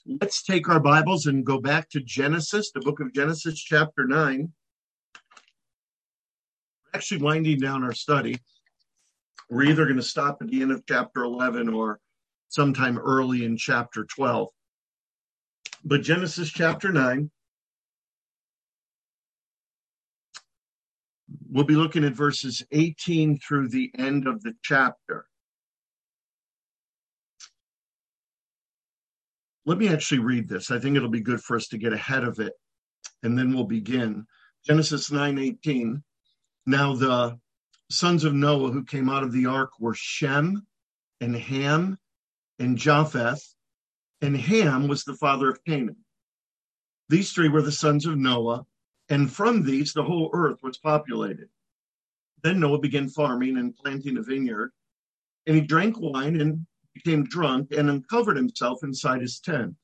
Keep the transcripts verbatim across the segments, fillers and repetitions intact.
Let's take our Bibles and go back to Genesis, the book of Genesis, chapter nine. We're actually winding down our study. We're either going to stop at the end of chapter eleven or sometime early in chapter twelve. But Genesis chapter nine, we'll be looking at verses eighteen through the end of the chapter. Let me actually read this. I think it'll be good for us to get ahead of it, and then we'll begin. Genesis nine eighteen. Now the sons of Noah who came out of the ark were Shem and Ham and Japheth, and Ham was the father of Canaan. These three were the sons of Noah, and from these the whole earth was populated. Then Noah began farming and planting a vineyard, and he drank wine and became drunk and uncovered himself inside his tent.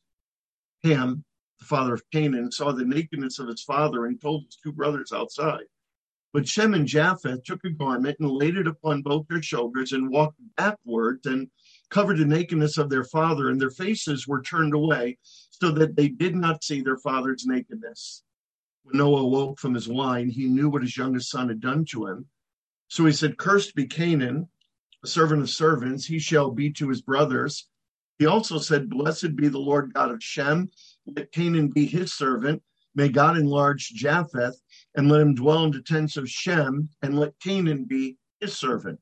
Ham, the father of Canaan, saw the nakedness of his father and told his two brothers outside. But Shem and Japheth took a garment and laid it upon both their shoulders and walked backwards and covered the nakedness of their father, and their faces were turned away so that they did not see their father's nakedness. When Noah awoke from his wine, he knew what his youngest son had done to him. So he said, "Cursed be Canaan, a servant of servants, he shall be to his brothers." He also said, "Blessed be the Lord God of Shem, let Canaan be his servant. May God enlarge Japheth, and let him dwell in the tents of Shem, and let Canaan be his servant."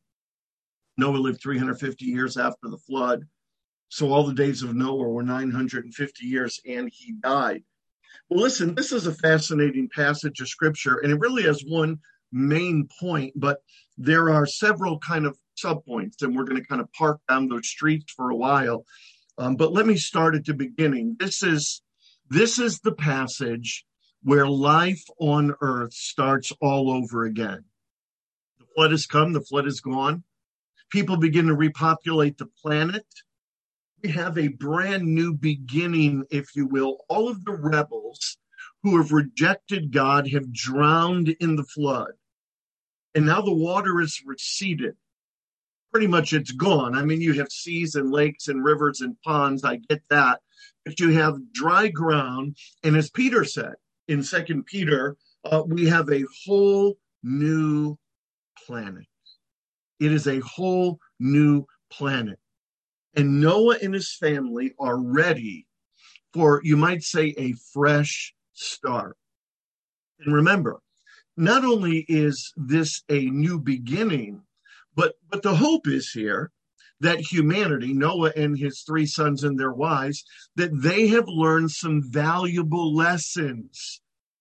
Noah lived three hundred fifty years after the flood. So all the days of Noah were nine hundred fifty years, and he died. Well, listen, this is a fascinating passage of scripture, and it really has one main point, but there are several kind of subpoints, and we're going to kind of park down those streets for a while. Um, but let me start at the beginning. This is this is the passage where life on earth starts all over again. The flood has come, the flood is gone. People begin to repopulate the planet. We have a brand new beginning, if you will. All of the rebels who have rejected God have drowned in the flood. And now the water is receded. Pretty much it's gone. I mean, you have seas and lakes and rivers and ponds. I get that. But you have dry ground. And as Peter said in Second Peter, uh, we have a whole new planet. It is a whole new planet. And Noah and his family are ready for, you might say, a fresh start. And remember, not only is this a new beginning, but, but the hope is here that humanity, Noah and his three sons and their wives, that they have learned some valuable lessons.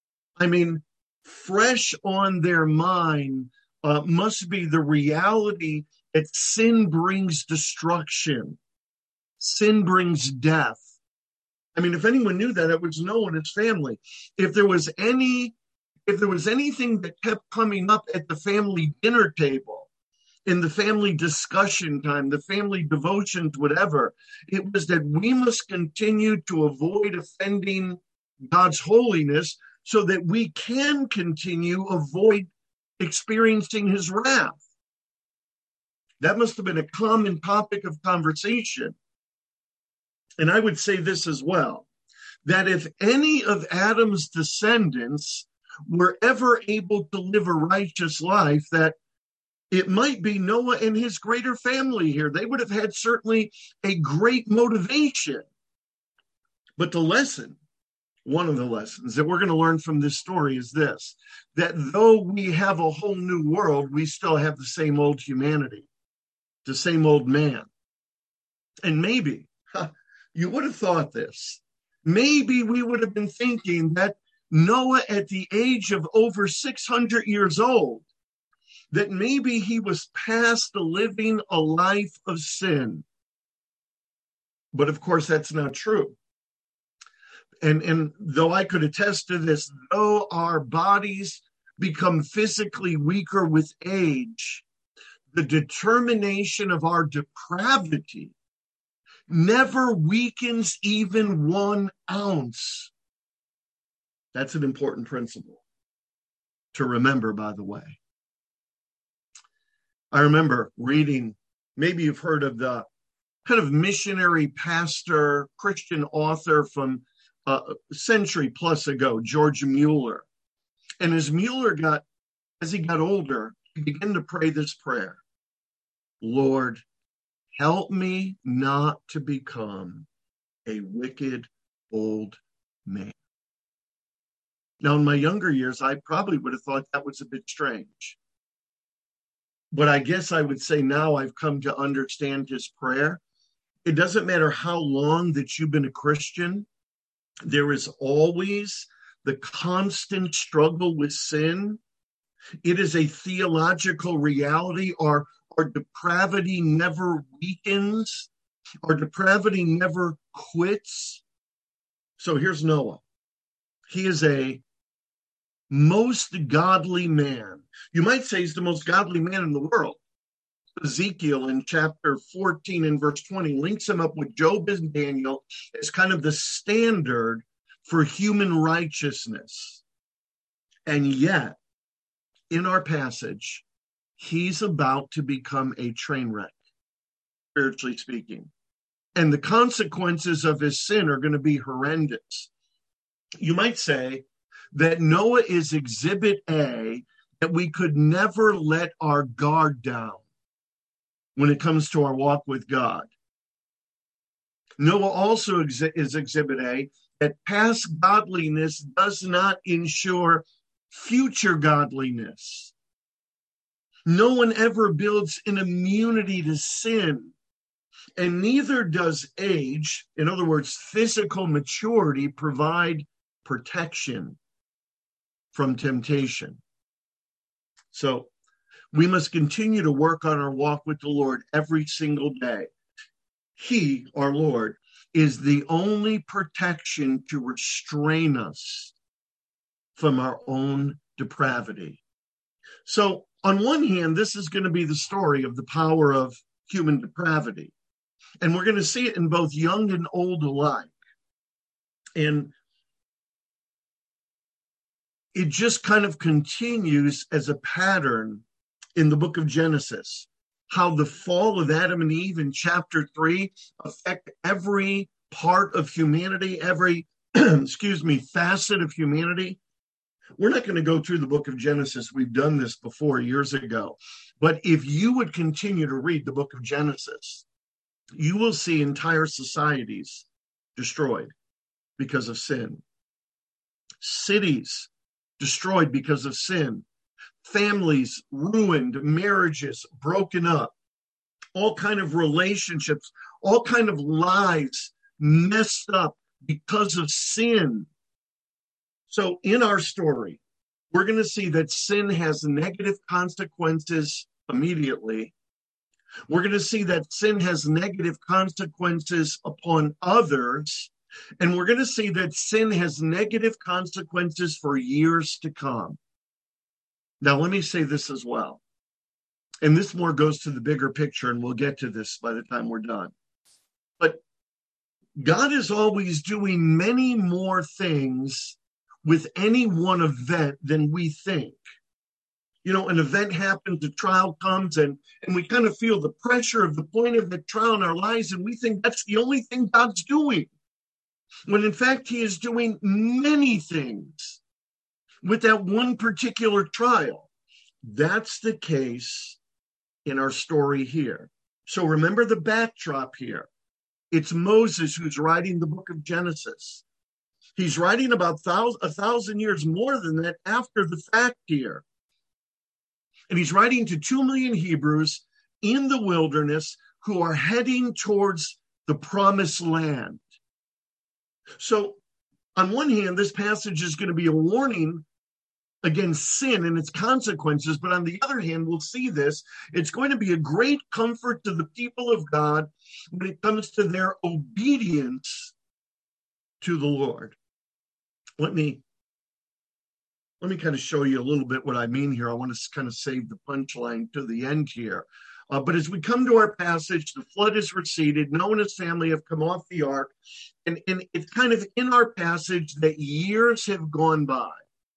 I mean, fresh on their mind uh, must be the reality that sin brings destruction. Sin brings death. I mean, if anyone knew that, it was Noah and his family. If there was any, if there was anything that kept coming up at the family dinner table, in the family discussion time, the family devotions, whatever, it was that we must continue to avoid offending God's holiness so that we can continue avoid experiencing his wrath. That must have been a common topic of conversation. And I would say this as well, that if any of Adam's descendants were ever able to live a righteous life, that it might be Noah and his greater family here. They would have had certainly a great motivation. But the lesson, one of the lessons that we're going to learn from this story is this, that though we have a whole new world, we still have the same old humanity, the same old man. And maybe, huh, you would have thought this, maybe we would have been thinking that Noah at the age of over six hundred years old, that maybe he was past the living a life of sin. But of course, that's not true. And, and though I could attest to this, though our bodies become physically weaker with age, the determination of our depravity never weakens even one ounce. That's an important principle to remember, by the way. I remember reading, maybe you've heard of the kind of missionary pastor, Christian author from uh, a century plus ago, George Mueller. And as Mueller got, as he got older, he began to pray this prayer: Lord, help me not to become a wicked old man. Now, in my younger years, I probably would have thought that was a bit strange. But I guess I would say now I've come to understand his prayer. It doesn't matter how long that you've been a Christian, there is always the constant struggle with sin. It is a theological reality. Our, our depravity never weakens. Our depravity never quits. So here's Noah. He is a most godly man. You might say he's the most godly man in the world. Ezekiel in chapter fourteen and verse twenty links him up with Job and Daniel as kind of the standard for human righteousness. And yet, in our passage, he's about to become a train wreck, spiritually speaking. And the consequences of his sin are going to be horrendous. You might say that Noah is exhibit A, that we could never let our guard down when it comes to our walk with God. Noah also is exhibit A, that past godliness does not ensure future godliness. No one ever builds an immunity to sin, and neither does age, in other words, physical maturity, provide protection from temptation. So we must continue to work on our walk with the Lord every single day. He, our Lord, is the only protection to restrain us from our own depravity. So on one hand, this is going to be the story of the power of human depravity. And we're going to see it in both young and old alike. And it just kind of continues as a pattern in the book of Genesis, how the fall of Adam and Eve in chapter three affect every part of humanity, every, excuse me, facet of humanity. We're not going to go through the book of Genesis. We've done this before years ago. But if you would continue to read the book of Genesis, you will see entire societies destroyed because of sin. Cities destroyed because of sin. Families ruined, marriages broken up, all kind of relationships, all kind of lives messed up because of sin. So in our story, we're going to see that sin has negative consequences immediately. We're going to see that sin has negative consequences upon others. And we're going to see that sin has negative consequences for years to come. Now, let me say this as well. And this more goes to the bigger picture, and we'll get to this by the time we're done. But God is always doing many more things with any one event than we think. You know, an event happens, a trial comes, and, and we kind of feel the pressure of the point of the trial in our lives, and we think that's the only thing God's doing. When in fact, he is doing many things with that one particular trial. That's the case in our story here. So remember the backdrop here. It's Moses who's writing the book of Genesis. He's writing about thousand, a thousand years more than that after the fact here. And he's writing to two million Hebrews in the wilderness who are heading towards the promised land. So on one hand, this passage is going to be a warning against sin and its consequences. But on the other hand, we'll see this. It's going to be a great comfort to the people of God when it comes to their obedience to the Lord. Let me, let me kind of show you a little bit what I mean here. I want to kind of save the punchline to the end here. Uh, but as we come to our passage, the flood has receded. Noah and his family have come off the ark. And, and it's kind of in our passage that years have gone by.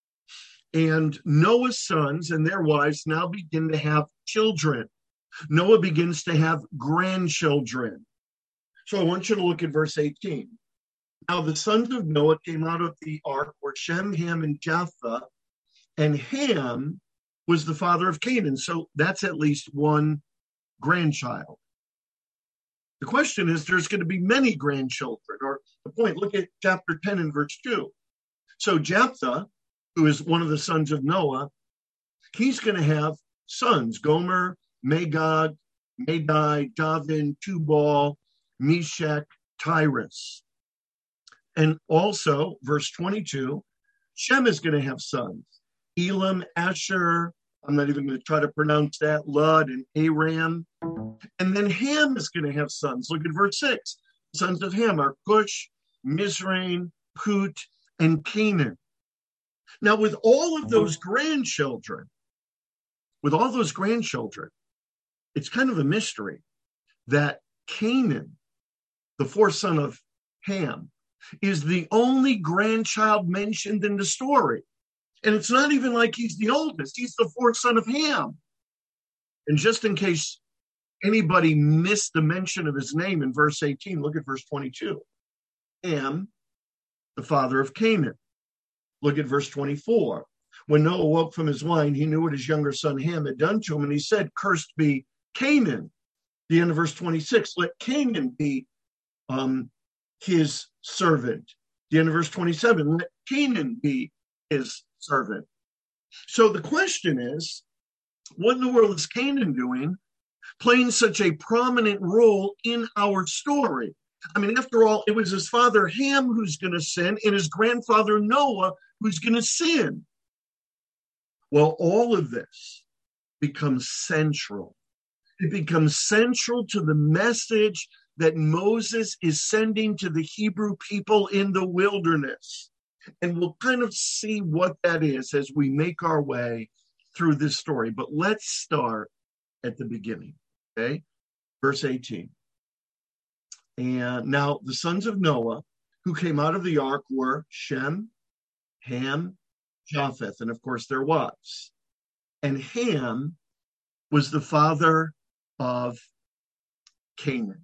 And Noah's sons and their wives now begin to have children. Noah begins to have grandchildren. So I want you to look at verse eighteen. Now the sons of Noah came out of the ark were Shem, Ham, and Japheth, and Ham was the father of Canaan. So that's at least one grandchild. The question is, there's going to be many grandchildren, or the point, look at chapter ten and verse two. So Japheth, who is one of the sons of Noah, he's going to have sons, Gomer, Magog, Madai, Javin, Tubal, Meshach, Tyrus. And also, verse twenty-two, Shem is going to have sons, Elam, Asher, I'm not even going to try to pronounce that, Lud, and Aram. And then Ham is going to have sons. Look at verse six. Sons of Ham are Cush, Mizraim, Put, and Canaan. Now, with all of those grandchildren, with all those grandchildren, it's kind of a mystery that Canaan, the fourth son of Ham, is the only grandchild mentioned in the story. And it's not even like he's the oldest. He's the fourth son of Ham. And just in case anybody missed the mention of his name in verse eighteen, look at verse twenty-two. Ham, the father of Canaan. Look at verse twenty-four. When Noah woke from his wine, he knew what his younger son Ham had done to him, and he said, "Cursed be Canaan." The end of verse twenty-six, let Canaan be um, his servant. The end of verse twenty-seven, let Canaan be his servant. So the question is, what in the world is Canaan doing, playing such a prominent role in our story? I mean, after all, it was his father Ham who's going to sin and his grandfather Noah who's going to sin. Well, all of this becomes central. It becomes central to the message that Moses is sending to the Hebrew people in the wilderness. And we'll kind of see what that is as we make our way through this story. But let's start at the beginning, okay? Verse eighteen. And now the sons of Noah who came out of the ark were Shem, Ham, Japheth, and of course their wives. And Ham was the father of Canaan.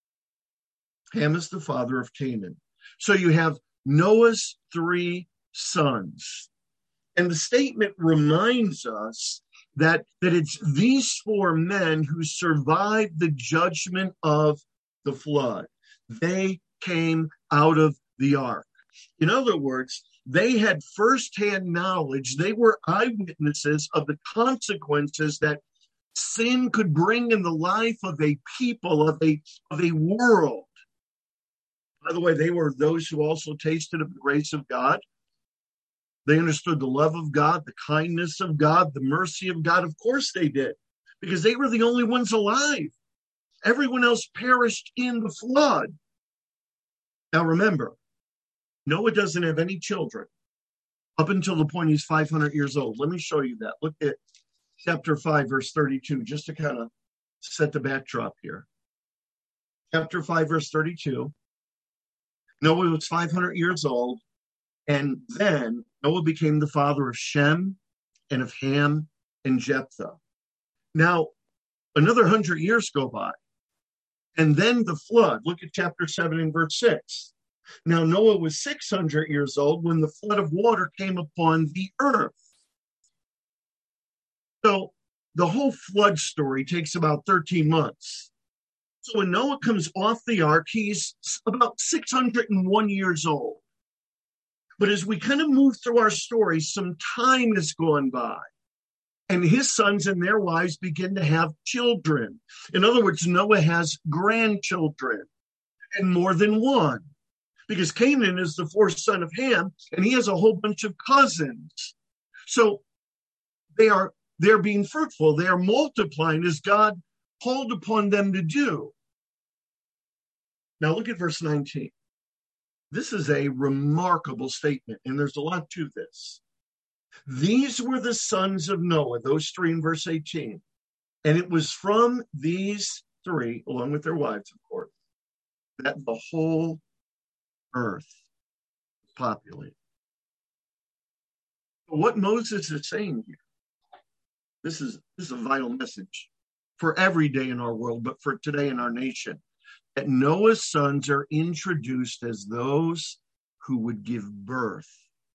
Ham is the father of Canaan. So you have Noah's three sons. And the statement reminds us that, that it's these four men who survived the judgment of the flood. They came out of the ark. In other words, they had firsthand knowledge. They were eyewitnesses of the consequences that sin could bring in the life of a people, of a, of a world. By the way, they were those who also tasted of the grace of God. They understood the love of God, the kindness of God, the mercy of God. Of course they did, because they were the only ones alive. Everyone else perished in the flood. Now remember, Noah doesn't have any children up until the point he's five hundred years old. Let me show you that. Look at chapter five, verse thirty-two, just to kind of set the backdrop here. Chapter five, verse thirty-two. Noah was five hundred years old, and then Noah became the father of Shem and of Ham and Japheth. Now, another hundred years go by, and then the flood. Look at chapter seven and verse six. Now, Noah was six hundred years old when the flood of water came upon the earth. So the whole flood story takes about thirteen months. So when Noah comes off the ark, he's about six hundred one years old. But as we kind of move through our story, some time has gone by. And his sons and their wives begin to have children. In other words, Noah has grandchildren, and more than one. Because Canaan is the fourth son of Ham, and he has a whole bunch of cousins. So they are they're being fruitful. They are multiplying as God called upon them to do. Now look at verse nineteen. This is a remarkable statement, and there's a lot to this. These were the sons of Noah, those three in verse eighteen. And it was from these three, along with their wives, of course, that the whole earth was populated. But what Moses is saying here, this is, this is a vital message for every day in our world, but for today in our nation. that Noah's sons are introduced as those who would give birth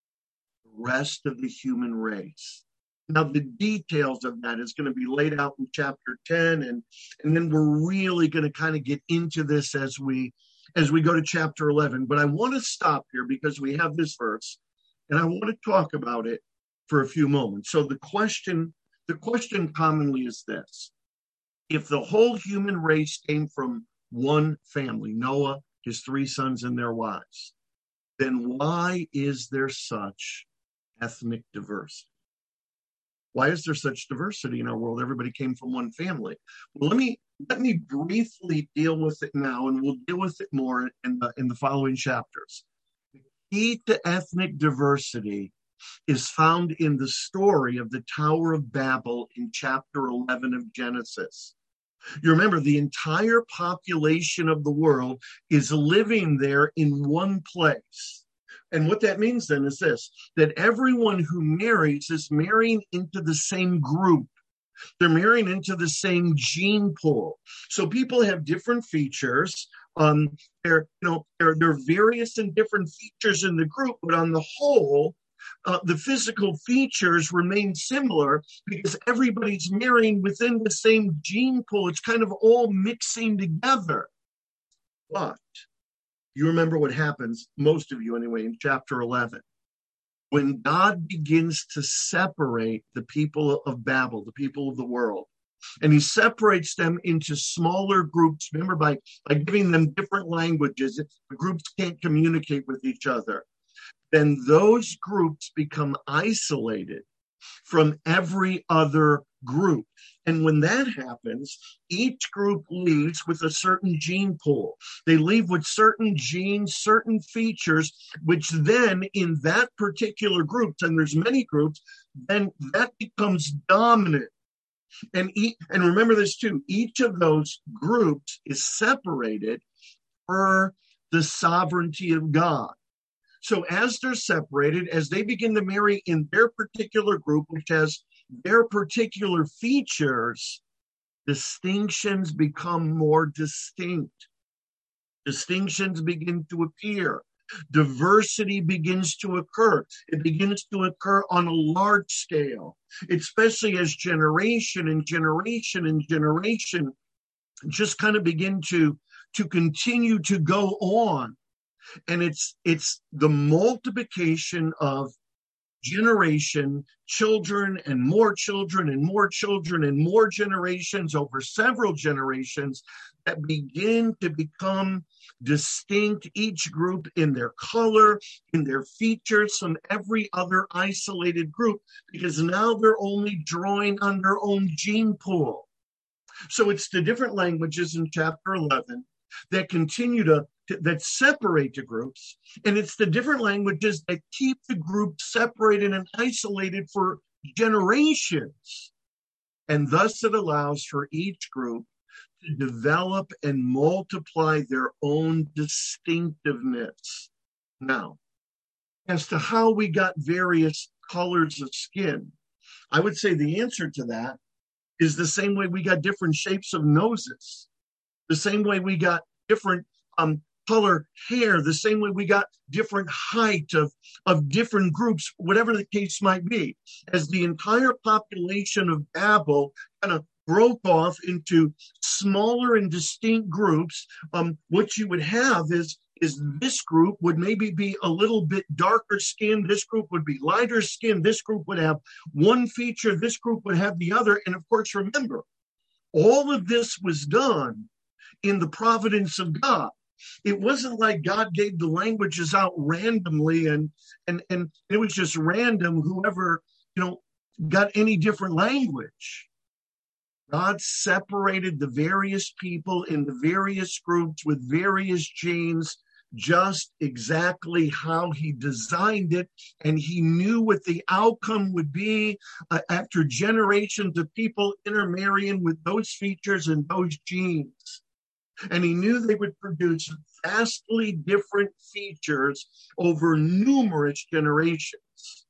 to the rest of the human race. Now, the details of that is going to be laid out in chapter ten, and, and then we're really going to kind of get into this as we as we go to chapter eleven. But I want to stop here because we have this verse, and I want to talk about it for a few moments. So the question, the question commonly is this: if the whole human race came from one family, Noah, his three sons, and their wives, then why is there such ethnic diversity? Why is there such diversity in our world? Everybody came from one family. Well, let me let me briefly deal with it now, and we'll deal with it more in the in the following chapters. The key to ethnic diversity is found in the story of the Tower of Babel in chapter eleven of Genesis. You remember, the entire population of the world is living there in one place. And what that means then is this, that everyone who marries is marrying into the same group. They're marrying into the same gene pool. So people have different features. Um, they're, you know, there are various and different features in the group, but on the whole, uh, the physical features remain similar because everybody's marrying within the same gene pool. It's kind of all mixing together. But you remember what happens, most of you anyway, in chapter eleven. When God begins to separate the people of Babel, the people of the world, and he separates them into smaller groups, remember, by, by giving them different languages, if the groups can't communicate with each other, then those groups become isolated from every other group. And when that happens, each group leaves with a certain gene pool. They leave with certain genes, certain features, which then in that particular group, and there's many groups, then that becomes dominant. And, e- and remember this too, each of those groups is separated per the sovereignty of God. So as they're separated, as they begin to marry in their particular group, which has their particular features, distinctions become more distinct. Distinctions begin to appear. Diversity begins to occur. It begins to occur on a large scale, especially as generation and generation and generation just kind of begin to, to continue to go on. And it's it's the multiplication of generation, children and more children and more children and more generations over several generations that begin to become distinct, each group in their color, in their features from every other isolated group, because now they're only drawing on their own gene pool. So it's the different languages in chapter eleven that continue to that separate the groups, and it's the different languages that keep the group separated and isolated for generations. And thus it allows for each group to develop and multiply their own distinctiveness. Now, as to how we got various colors of skin, I would say the answer to that is the same way we got different shapes of noses, the same way we got different um, color hair, the same way we got different height of, of different groups, whatever the case might be. As the entire population of Babel kind of broke off into smaller and distinct groups, um, what you would have is, is this group would maybe be a little bit darker skinned, this group would be lighter skinned, this group would have one feature, this group would have the other. And of course, remember, all of this was done in the providence of God. It wasn't like God gave the languages out randomly and, and, and it was just random, whoever, you know, got any different language. God separated the various people in the various groups with various genes, just exactly how he designed it. And he knew what the outcome would be uh, after generations of people intermarrying with those features and those genes. And he knew they would produce vastly different features over numerous generations.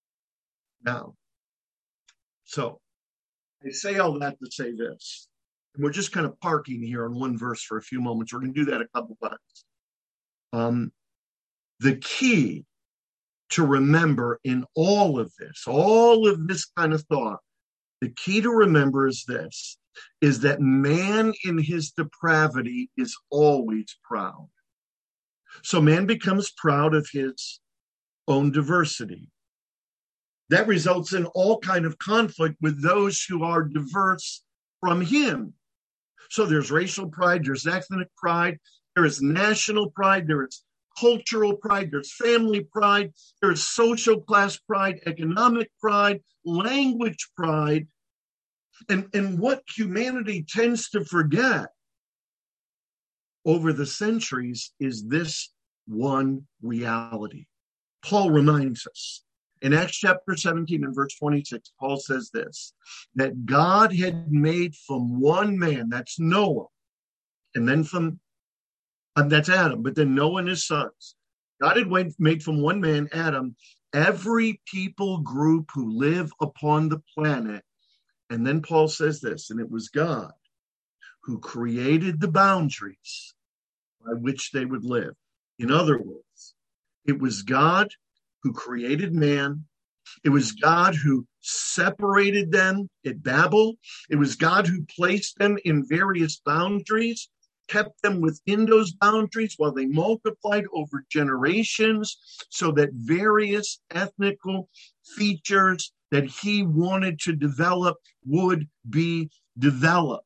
Now, so I say all that to say this, And we're just kind of parking here on one verse for a few moments. We're going to do that a couple times. Um, the key to remember in all of this, all of this kind of thought, the key to remember is this, is that man in his depravity is always proud. So man becomes proud of his own diversity. That results in all kind of conflict with those who are diverse from him. So there's racial pride, there's ethnic pride, there is national pride, there is cultural pride, there's family pride, there's social class pride, economic pride, language pride. And, and what humanity tends to forget over the centuries is this one reality. Paul reminds us in Acts chapter seventeen and verse twenty-six, Paul says this, that God had made from one man, that's Noah, and then from, and that's Adam, but then Noah and his sons. God had made from one man, Adam, every people group who live upon the planet. And then Paul says this, and it was God who created the boundaries by which they would live. In other words, it was God who created man. It was God who separated them at Babel. It was God who placed them in various boundaries, kept them within those boundaries while they multiplied over generations so that various ethnical features that he wanted to develop would be developed.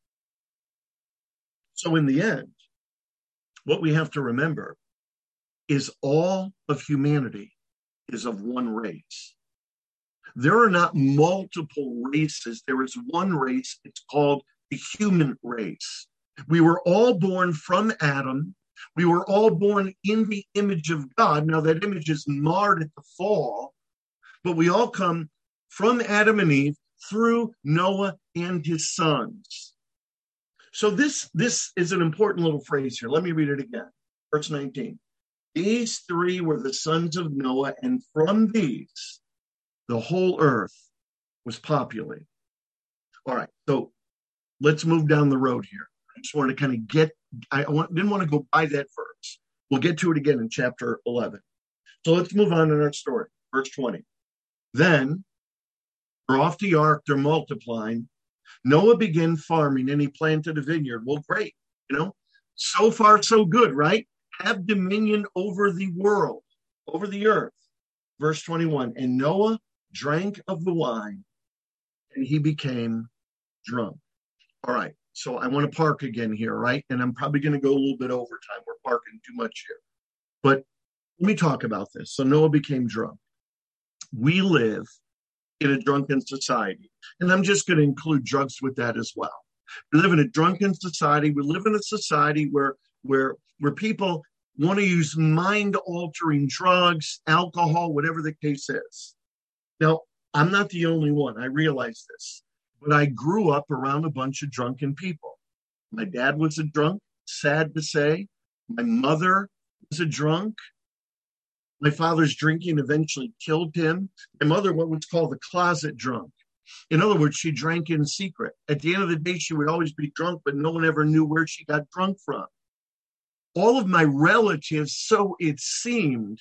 So in the end, what we have to remember is all of humanity is of one race. There are not multiple races. There is one race. It's called the human race. We were all born from Adam. We were all born in the image of God. Now that image is marred at the fall, but we all come from Adam and Eve through Noah and his sons. So this, this is an important little phrase here. Let me read it again. Verse nineteen. These three were the sons of Noah, and from these, the whole earth was populated. All right, so let's move down the road here. I just wanted to kind of get, I want, didn't want to go by that verse. We'll get to it again in chapter eleven. So let's move on in our story. Verse twenty. Then, they're off the ark, they're multiplying. Noah began farming and he planted a vineyard. Well, great. You know, so far so good, right? Have dominion over the world, over the earth. Verse twenty-one, and Noah drank of the wine and he became drunk. All right, so I want to park again here, right? And I'm probably going to go a little bit over time. We're parking too much here. But let me talk about this. So Noah became drunk. We live in a drunken society. And I'm just going to include drugs with that as well. We live in a drunken society. We live in a society where, where, where people want to use mind-altering drugs, alcohol, whatever the case is. Now, I'm not the only one. I realize this. But I grew up around a bunch of drunken people. My dad was a drunk, sad to say. My mother was a drunk. My father's drinking eventually killed him. My mother, what was called the closet drunk. In other words, she drank in secret. At the end of the day, she would always be drunk, but no one ever knew where she got drunk from. All of my relatives, so it seemed,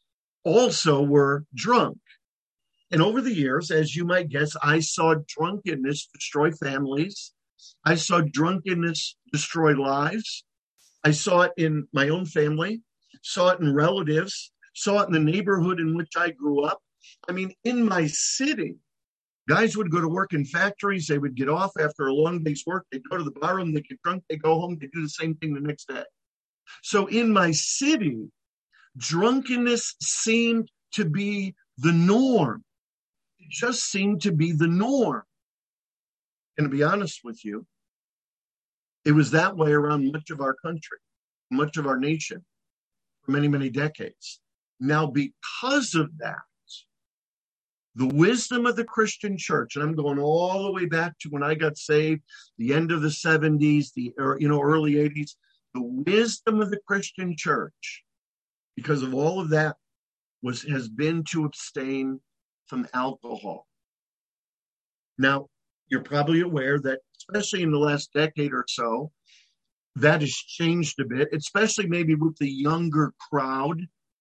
also were drunk. And over the years, as you might guess, I saw drunkenness destroy families. I saw drunkenness destroy lives. I saw it in my own family, saw it in relatives, saw it in the neighborhood in which I grew up. I mean, in my city, guys would go to work in factories. They would get off after a long day's work. They'd go to the bar room. They get drunk. They go home. They do the same thing the next day. So in my city, drunkenness seemed to be the norm. It just seemed to be the norm. And to be honest with you, it was that way around much of our country, much of our nation for many, many decades. Now, because of that, the wisdom of the Christian church, and I'm going all the way back to when I got saved, the end of the seventies, the you know early eighties, the wisdom of the Christian church, because of all of that, was has been to abstain from alcohol. Now, you're probably aware that, especially in the last decade or so, that has changed a bit, especially maybe with the younger crowd.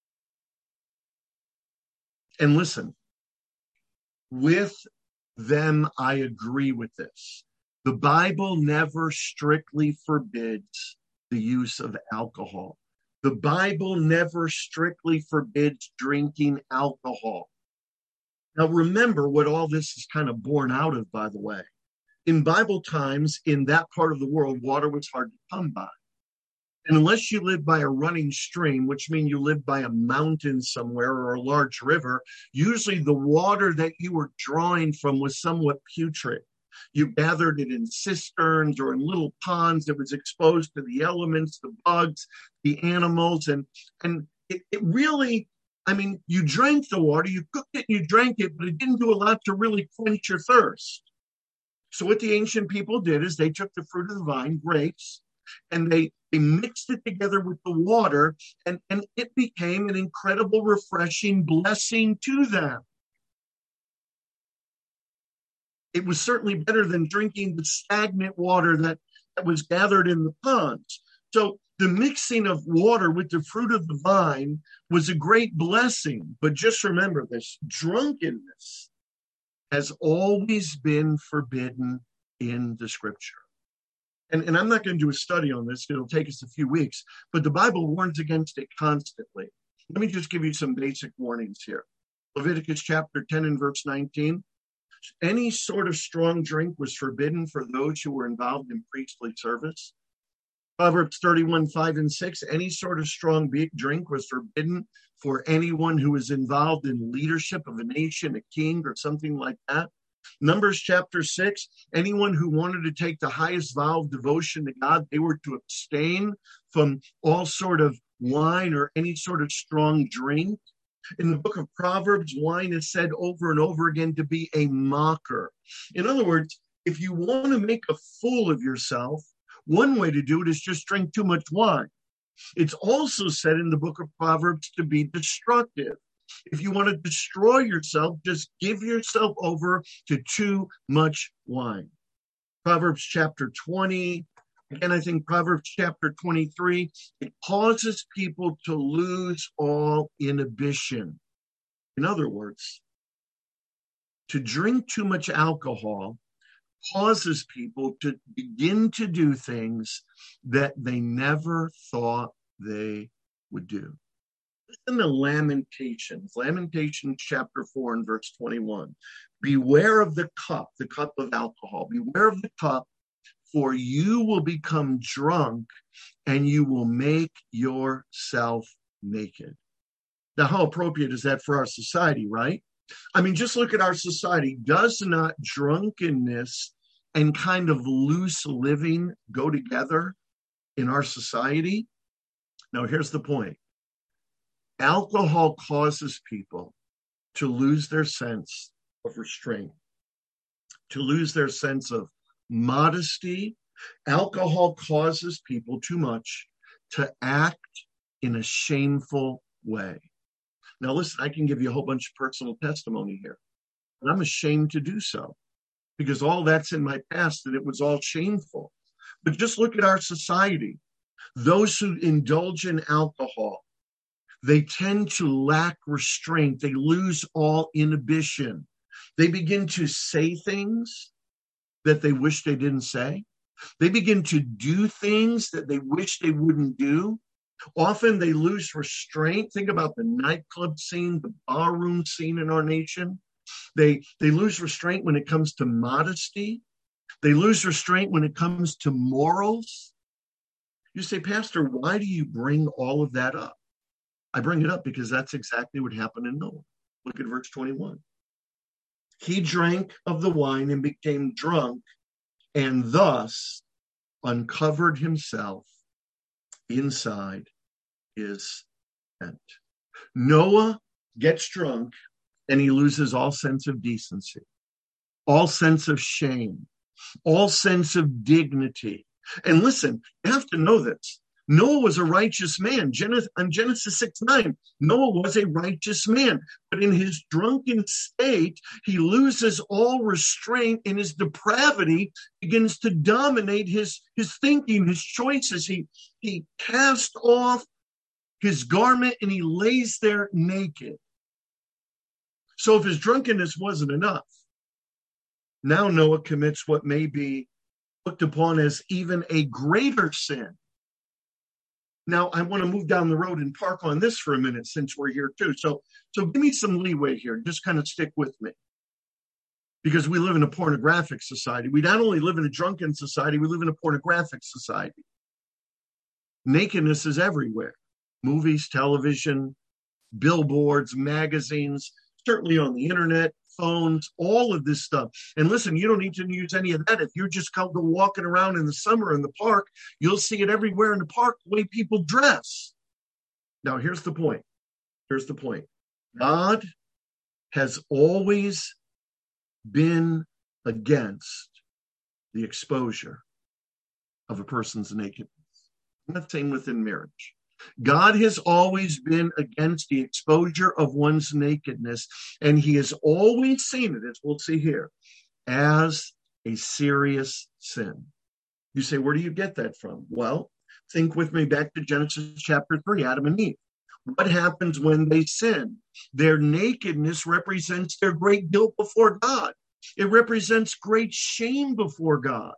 And listen, with them, I agree with this. The Bible never strictly forbids the use of alcohol. The Bible never strictly forbids drinking alcohol. Now, remember what all this is kind of born out of, by the way. In Bible times, in that part of the world, water was hard to come by. And unless you lived by a running stream, which means you lived by a mountain somewhere or a large river, usually the water that you were drawing from was somewhat putrid. You gathered it in cisterns or in little ponds that was exposed to the elements, the bugs, the animals. And, and it, it really, I mean, you drank the water, you cooked it, and you drank it, but it didn't do a lot to really quench your thirst. So what the ancient people did is they took the fruit of the vine, grapes, and they, they mixed it together with the water, and, and it became an incredible, refreshing blessing to them. It was certainly better than drinking the stagnant water that, that was gathered in the ponds. So the mixing of water with the fruit of the vine was a great blessing. But just remember this, drunkenness has always been forbidden in the scripture. And, and I'm not going to do a study on this. It'll take us a few weeks. But the Bible warns against it constantly. Let me just give you some basic warnings here. Leviticus chapter ten and verse nineteen. Any sort of strong drink was forbidden for those who were involved in priestly service. Proverbs thirty-one, five and six. Any sort of strong drink was forbidden for anyone who was involved in leadership of a nation, a king, or something like that. Numbers chapter six, anyone who wanted to take the highest vow of devotion to God, they were to abstain from all sort of wine or any sort of strong drink. In the book of Proverbs, wine is said over and over again to be a mocker. In other words, if you want to make a fool of yourself, one way to do it is just drink too much wine. It's also said in the book of Proverbs to be destructive. If you want to destroy yourself, just give yourself over to too much wine. Proverbs chapter twenty, again, I think Proverbs chapter twenty-three, it causes people to lose all inhibition. In other words, to drink too much alcohol causes people to begin to do things that they never thought they would do. In the Lamentations, Lamentations chapter four and verse twenty-one, beware of the cup, the cup of alcohol, beware of the cup, for you will become drunk and you will make yourself naked. Now, how appropriate is that for our society, right? I mean, just look at our society. Does not drunkenness and kind of loose living go together in our society? Now, here's the point. Alcohol causes people to lose their sense of restraint, to lose their sense of modesty. Alcohol causes people too much to act in a shameful way. Now, listen, I can give you a whole bunch of personal testimony here, and I'm ashamed to do so because all that's in my past and it was all shameful. But just look at our society. Those who indulge in alcohol, they tend to lack restraint. They lose all inhibition. They begin to say things that they wish they didn't say. They begin to do things that they wish they wouldn't do. Often they lose restraint. Think about the nightclub scene, the barroom scene in our nation. They, they lose restraint when it comes to modesty. They lose restraint when it comes to morals. You say, Pastor, why do you bring all of that up? I bring it up because that's exactly what happened in Noah. Look at verse twenty-one. He drank of the wine and became drunk, and thus uncovered himself inside his tent. Noah gets drunk, and he loses all sense of decency, all sense of shame, all sense of dignity. And listen, you have to know this. Noah was a righteous man. Genesis, on Genesis six nine, Noah was a righteous man. But in his drunken state, he loses all restraint, and his depravity begins to dominate his, his thinking, his choices. He, he cast off his garment and he lays there naked. So if his drunkenness wasn't enough, now Noah commits what may be looked upon as even a greater sin. Now, I want to move down the road and park on this for a minute since we're here too. So, so give me some leeway here. Just kind of stick with me. Because we live in a pornographic society. We not only live in a drunken society, we live in a pornographic society. Nakedness is everywhere. Movies, television, billboards, magazines, certainly on the internet, phones, all of this stuff. And listen, you don't need to use any of that. If you're just go walking around in the summer in the park, you'll see it everywhere in the park, the way people dress. Now, here's the point. Here's the point. God has always been against the exposure of a person's nakedness. I'm not saying within marriage. God has always been against the exposure of one's nakedness, and he has always seen it, as we'll see here, as a serious sin. You say, where do you get that from? Well, think with me back to Genesis chapter three, Adam and Eve. What happens when they sin? Their nakedness represents their great guilt before God. It represents great shame before God.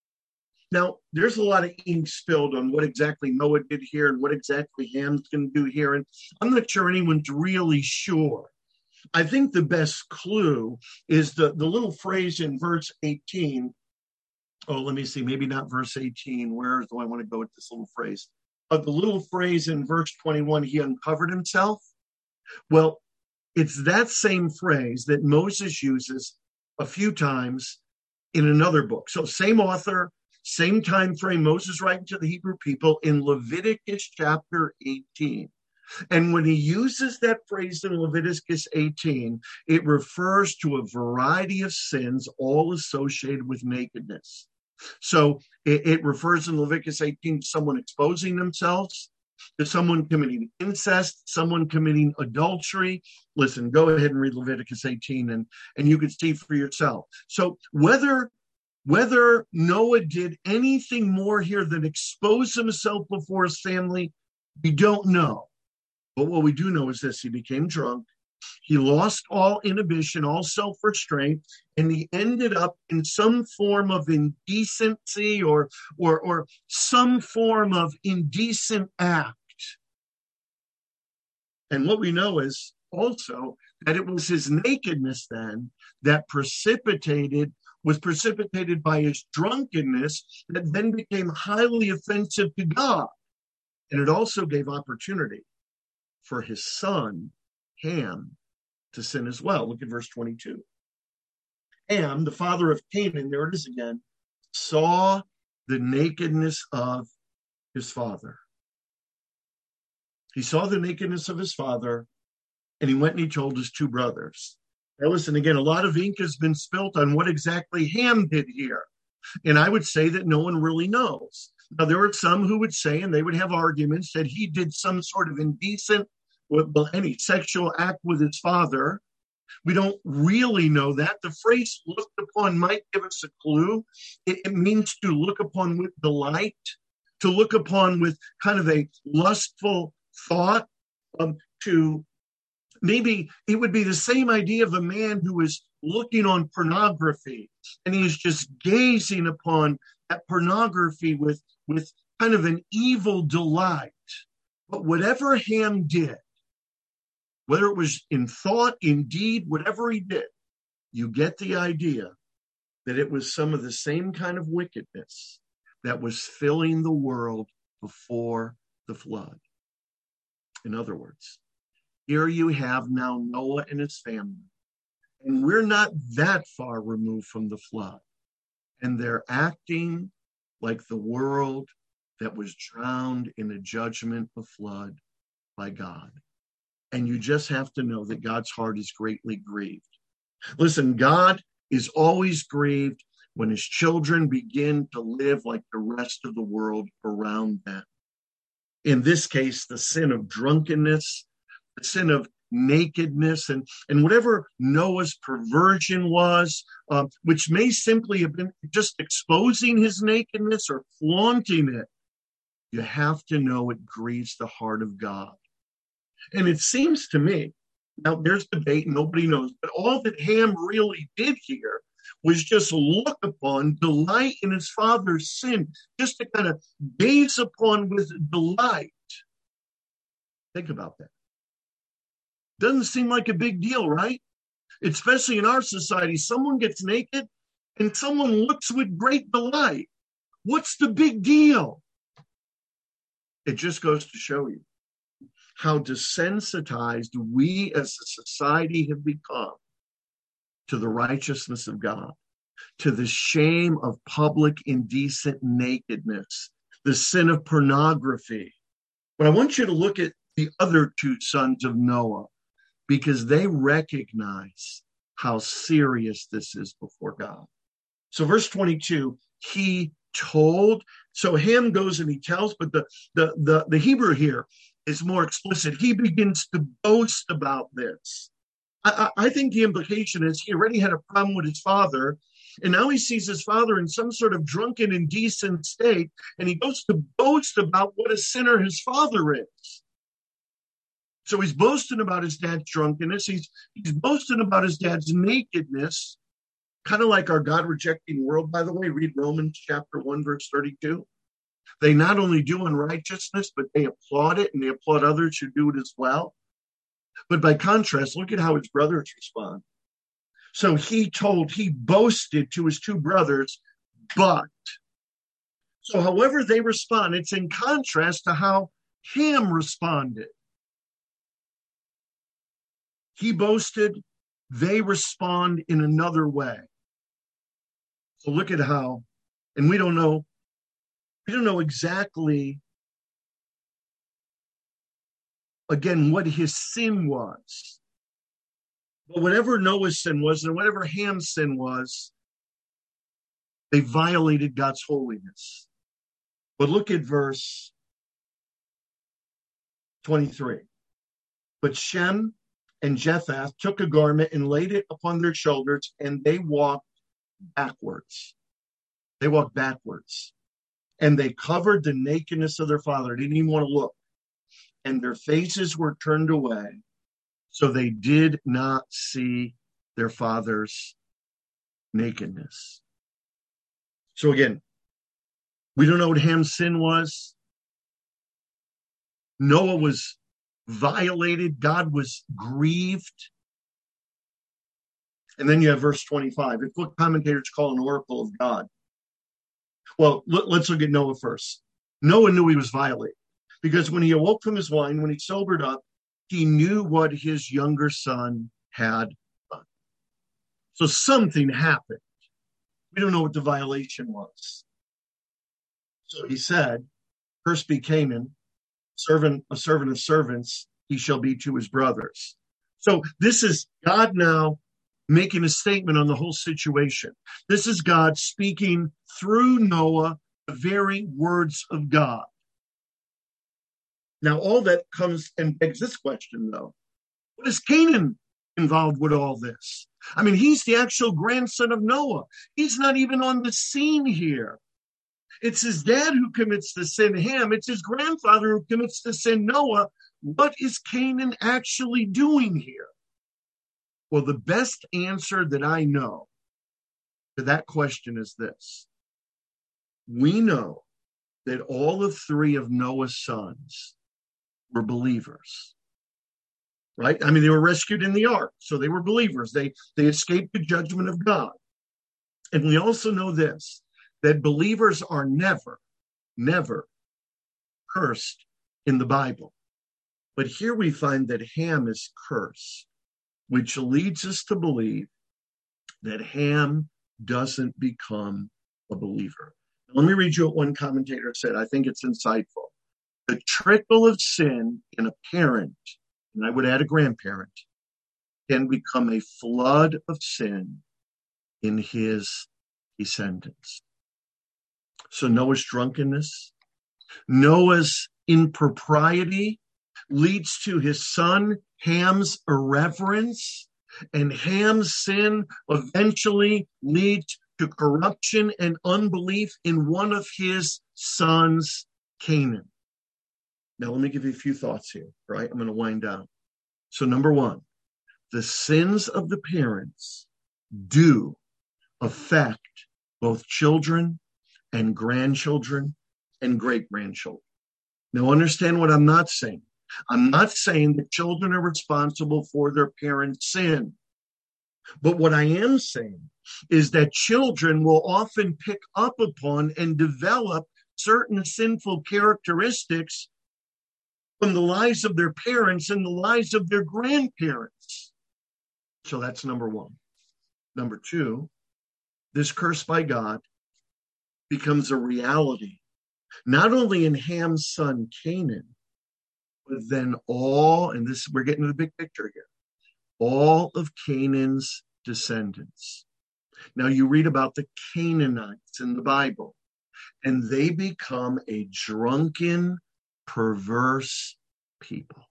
Now, there's a lot of ink spilled on what exactly Noah did here and what exactly Ham's going to do here. And I'm not sure anyone's really sure. I think the best clue is the, the little phrase in verse eighteen. Oh, let me see. Maybe not verse eighteen. Where do I want to go with this little phrase? Uh, the little phrase in verse twenty-one, he uncovered himself. Well, it's that same phrase that Moses uses a few times in another book. So same author, same time frame, Moses writing to the Hebrew people in Leviticus chapter eighteen. And when he uses that phrase in Leviticus eighteen, it refers to a variety of sins, all associated with nakedness. So it, it refers in Leviticus eighteen to someone exposing themselves, to someone committing incest, someone committing adultery. Listen, go ahead and read Leviticus eighteen, and, and you can see for yourself. So whether Whether Noah did anything more here than expose himself before his family, we don't know. But what we do know is this: he became drunk, he lost all inhibition, all self-restraint, and he ended up in some form of indecency or, or, or some form of indecent act. And what we know is also that it was his nakedness then that precipitated was precipitated by his drunkenness that then became highly offensive to God. And it also gave opportunity for his son, Ham, to sin as well. Look at verse twenty-two. Ham, the father of Canaan, there it is again, saw the nakedness of his father. He saw the nakedness of his father, and he went and he told his two brothers. Now, listen, again, a lot of ink has been spilt on what exactly Ham did here. And I would say that no one really knows. Now, there are some who would say, and they would have arguments, that he did some sort of indecent, well, any sexual act with his father. We don't really know that. The phrase looked upon might give us a clue. It, it means to look upon with delight, to look upon with kind of a lustful thought, um, to maybe it would be the same idea of a man who is looking on pornography and he is just gazing upon that pornography with, with kind of an evil delight. But whatever Ham did, whether it was in thought, in deed, whatever he did, you get the idea that it was some of the same kind of wickedness that was filling the world before the flood. In other words, here you have now Noah and his family, and we're not that far removed from the flood, and they're acting like the world that was drowned in a judgment of flood by God. And you just have to know that God's heart is greatly grieved. Listen, God is always grieved when his children begin to live like the rest of the world around them. In this case, the sin of drunkenness, the sin of nakedness, and, and whatever Noah's perversion was, um, which may simply have been just exposing his nakedness or flaunting it. You have to know it grieves the heart of God. And it seems to me, now there's debate, nobody knows, but all that Ham really did here was just look upon, delight in his father's sin, just to kind of gaze upon with delight. Think about that. Doesn't seem like a big deal, right? Especially in our society, someone gets naked and someone looks with great delight. What's the big deal? It just goes to show you how desensitized we as a society have become to the righteousness of God, to the shame of public indecent nakedness, the sin of pornography. But I want you to look at the other two sons of Noah, because they recognize how serious this is before God. So verse twenty-two, he told, so Ham goes and he tells, but the, the, the, the Hebrew here is more explicit. He begins to boast about this. I, I think the implication is he already had a problem with his father, and now he sees his father in some sort of drunken, indecent state, and he goes to boast about what a sinner his father is. So he's boasting about his dad's drunkenness. He's, he's boasting about his dad's nakedness, kind of like our God-rejecting world, by the way. Read Romans chapter one, verse thirty-two. They not only do unrighteousness, but they applaud it, and they applaud others who do it as well. But by contrast, look at how his brothers respond. So he told, he boasted to his two brothers, but. So however they respond, it's in contrast to how Ham responded. He boasted, they respond in another way. So look at how, and we don't know, we don't know exactly, again, what his sin was. But whatever Noah's sin was, and whatever Ham's sin was, they violated God's holiness. But look at verse twenty-three. But Shem and Japheth took a garment and laid it upon their shoulders, and they walked backwards. They walked backwards. And they covered the nakedness of their father. They didn't even want to look. And their faces were turned away, so they did not see their father's nakedness. So again, we don't know what Ham's sin was. Noah was violated. God was grieved. And then you have verse twenty-five. It's what commentators call an oracle of God. Well, let's look at Noah first. Noah knew he was violated because when he awoke from his wine, when he sobered up, he knew what his younger son had done. So something happened. We don't know what the violation was. So he said, "Cursed be Canaan, servant, a servant of servants, he shall be to his brothers." So this is God now making a statement on the whole situation. This is God speaking through Noah the very words of God. Now, all that comes and begs this question, though. What is Canaan involved with all this? I mean, he's the actual grandson of Noah. He's not even on the scene here. It's his dad who commits the sin, Ham. It's his grandfather who commits the sin, Noah. What is Canaan actually doing here? Well, the best answer that I know to that question is this. We know that all of three of Noah's sons were believers, right? I mean, they were rescued in the ark, so they were believers. They, they escaped the judgment of God. And we also know this, that believers are never, never cursed in the Bible. But here we find that Ham is cursed, which leads us to believe that Ham doesn't become a believer. Let me read you what one commentator said. I think it's insightful. The trickle of sin in a parent, and I would add a grandparent, can become a flood of sin in his descendants. So Noah's drunkenness, Noah's impropriety, leads to his son Ham's irreverence, and Ham's sin eventually leads to corruption and unbelief in one of his sons, Canaan. Now, let me give you a few thoughts here, right? I'm going to wind down. So, number one, the sins of the parents do affect both children and grandchildren and great-grandchildren. Now, understand what I'm not saying. I'm not saying that children are responsible for their parents' sin. But what I am saying is that children will often pick up upon and develop certain sinful characteristics from the lives of their parents and the lives of their grandparents. So that's number one. Number two, this curse by God becomes a reality, not only in Ham's son Canaan, but then all, and this, we're getting to the big picture here, all of Canaan's descendants. Now you read about the Canaanites in the Bible, and they become a drunken, perverse people.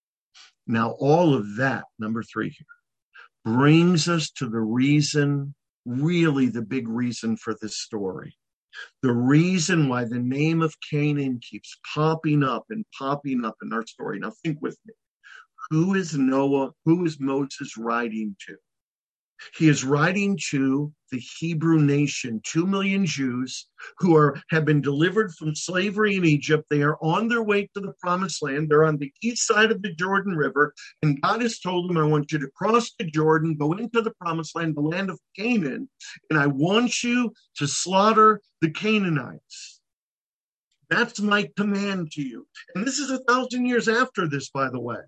Now all of that, number three here, brings us to the reason, really the big reason for this story. The reason why the name of Canaan keeps popping up and popping up in our story. Now think with me. Who is Noah? Who is Moses writing to? He is writing to the Hebrew nation, two million Jews who are have been delivered from slavery in Egypt. They are on their way to the promised land. They're on the east side of the Jordan River, and God has told them, I want you to cross the Jordan, go into the promised land, the land of Canaan, and I want you to slaughter the Canaanites. That's my command to you. And this is a thousand years after this, by the way.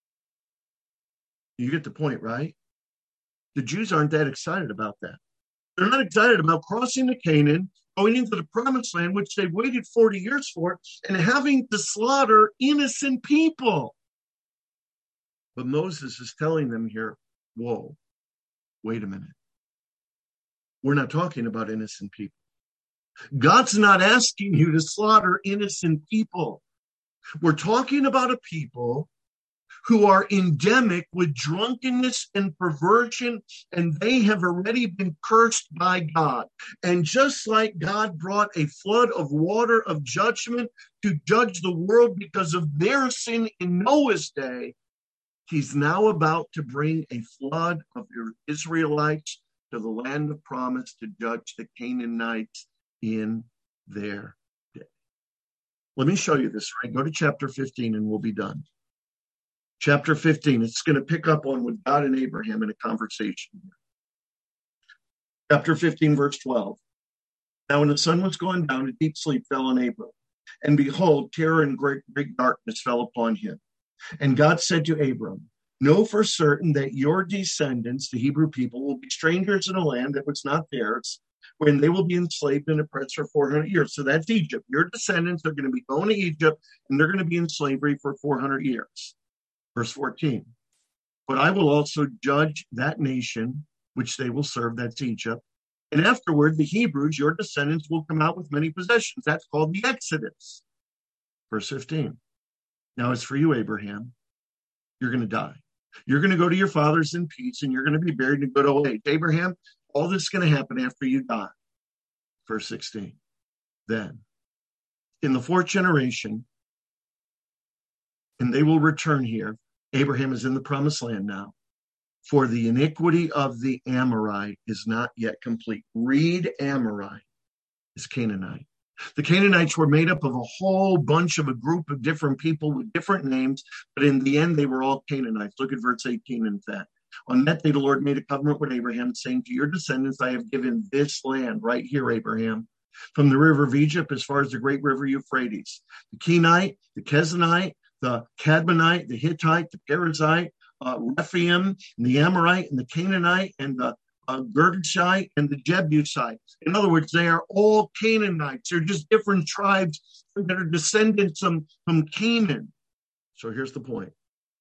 You get the point, right? The Jews aren't that excited about that. They're not excited about crossing the Canaan, going into the promised land, which they've waited forty years for, and having to slaughter innocent people. But Moses is telling them here, whoa, wait a minute. We're not talking about innocent people. God's not asking you to slaughter innocent people. We're talking about a people who are endemic with drunkenness and perversion, and they have already been cursed by God. And just like God brought a flood of water of judgment to judge the world because of their sin in Noah's day, he's now about to bring a flood of Israelites to the land of promise to judge the Canaanites in their day. Let me show you this, right? Go to chapter fifteen and we'll be done. Chapter fifteen, it's going to pick up on with God and Abraham in a conversation. Chapter fifteen, verse twelve. Now when the sun was going down, a deep sleep fell on Abram. And behold, terror and great, great darkness fell upon him. And God said to Abram, know for certain that your descendants, the Hebrew people, will be strangers in a land that was not theirs, when they will be enslaved and oppressed for four hundred years. So that's Egypt. Your descendants are going to be going to Egypt, and they're going to be in slavery for four hundred years. Verse fourteen, but I will also judge that nation which they will serve, that's Egypt. And afterward, the Hebrews, your descendants, will come out with many possessions. That's called the Exodus. Verse fifteen, now as for you, Abraham, you're going to die. You're going to go to your fathers in peace, and you're going to be buried in good old age. Abraham, all this is going to happen after you die. Verse sixteen, then in the fourth generation, and they will return here. Abraham is in the promised land now. For the iniquity of the Amorite is not yet complete. Read Amorite is Canaanite. The Canaanites were made up of a whole bunch of a group of different people with different names, but in the end, they were all Canaanites. Look at verse eighteen in that. On that day, the Lord made a covenant with Abraham, saying, to your descendants, I have given this land right here, Abraham, from the river of Egypt as far as the great river Euphrates. The Kenite, the Kezanite, the Cadmonite, the Hittite, the Perizzite, uh, Rephaim, and the Amorite, and the Canaanite, and the uh, Girgashite, and the Jebusite. In other words, they are all Canaanites. They're just different tribes that are descendants from, from Canaan. So here's the point.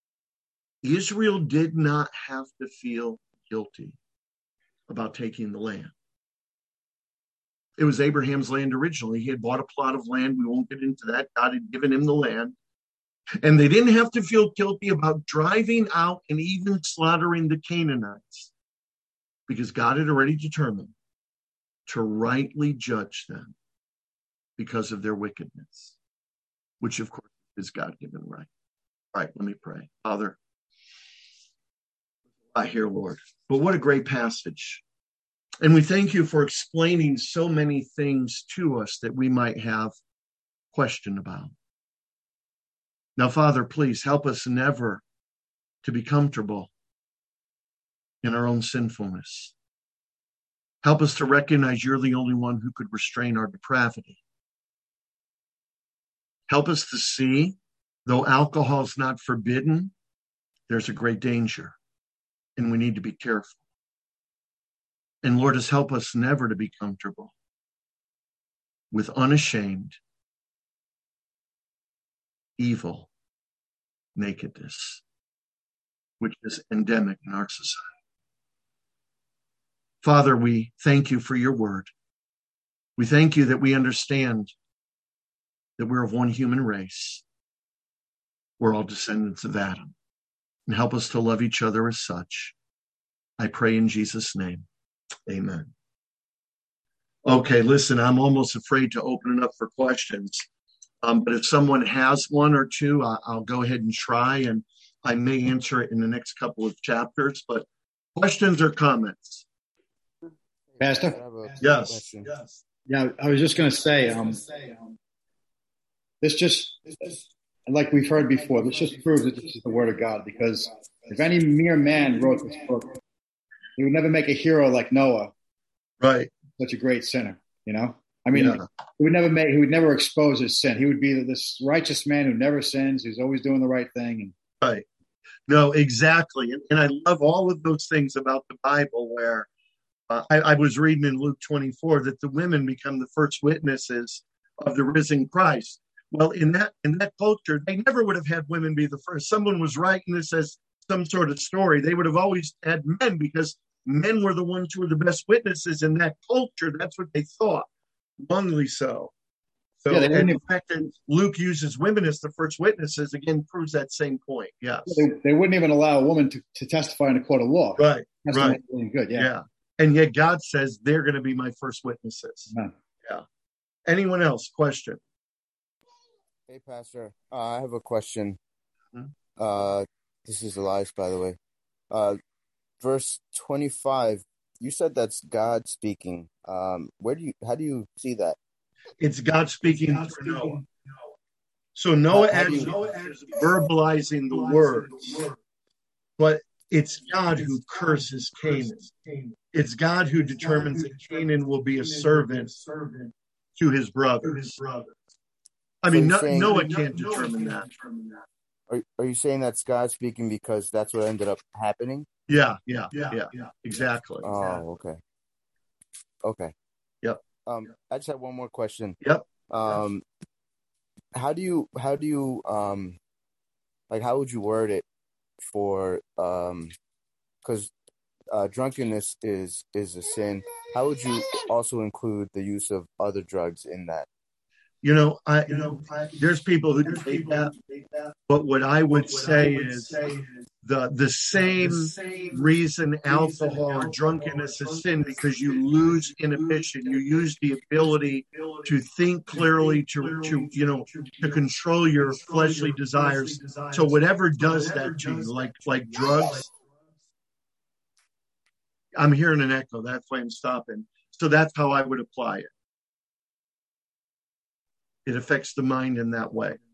Israel did not have to feel guilty about taking the land. It was Abraham's land originally. He had bought a plot of land. We won't get into that. God had given him the land. And they didn't have to feel guilty about driving out and even slaughtering the Canaanites, because God had already determined to rightly judge them because of their wickedness, which of course is God-given right. All right, let me pray. Father, I hear, Lord, but what a great passage. And we thank you for explaining so many things to us that we might have question about. Now, Father, please help us never to be comfortable in our own sinfulness. Help us to recognize you're the only one who could restrain our depravity. Help us to see, though alcohol is not forbidden, there's a great danger, and we need to be careful. And Lord, just help us never to be comfortable with unashamed, evil nakedness, which is endemic in our society. Father, we thank you for your word. We thank you that we understand that we're of one human race. We're all descendants of Adam. And help us to love each other as such. I pray in Jesus' name. Amen. Okay, listen, I'm almost afraid to open it up for questions. Um, but if someone has one or two, I, I'll go ahead and try, and I may answer it in the next couple of chapters. But questions or comments? Pastor? Yes. yes. Yeah, I was just going to say, um, this just, like we've heard before, this just proves that this is the word of God, because if any mere man wrote this book, he would never make a hero like Noah. Right. Such a great sinner, you know? I mean, yeah. he would never make, he would never expose his sin. He would be this righteous man who never sins, who's always doing the right thing. And right. No, exactly. And, and I love all of those things about the Bible where uh, I, I was reading in Luke twenty-four that the women become the first witnesses of the risen Christ. Well, in that in that culture, they never would have had women be the first. Someone was writing this as some sort of story. They would have always had men, because men were the ones who were the best witnesses in that culture. That's what they thought, wrongly so. So, yeah, and the fact that Luke uses women as the first witnesses, again, proves that same point. Yes. They, they wouldn't even allow a woman to, to testify in a court of law. Right, Testimony right. Really good, yeah. yeah. And yet God says they're going to be my first witnesses. Uh-huh. Yeah. Anyone else? Question? Hey, Pastor. Uh, I have a question. Hmm? Uh, this is Elias, by the way. Uh, verse twenty-five, you said that's God speaking. Um, where do you, how do you see that? It's God speaking God through speaking. Noah. So Noah How- how do actually you- is verbalizing the words, but it's God who curses Canaan. It's God who determines that Canaan will be a servant to his brothers. I mean, So no, you're saying- Noah can't determine that. Are, are you saying that's God speaking because that's what ended up happening? Yeah, yeah, yeah, exactly. Oh, okay. Okay. Yep. Um, I just have one more question. Yep. Um, how do you, how do you, um, like, how would you word it for, um, because uh, drunkenness is, is a sin. How would you also include the use of other drugs in that? You know, I, you know, I, there's people who debate that, but what I would what say I would is say the the same, the same reason alcohol or drunkenness is sin, because you lose inhibition, you use the ability to think clearly, to to you know to control your fleshly desires. So whatever does that to you, like like drugs, I'm hearing an echo. That's why I'm stopping. So that's how I would apply it. It affects the mind in that way.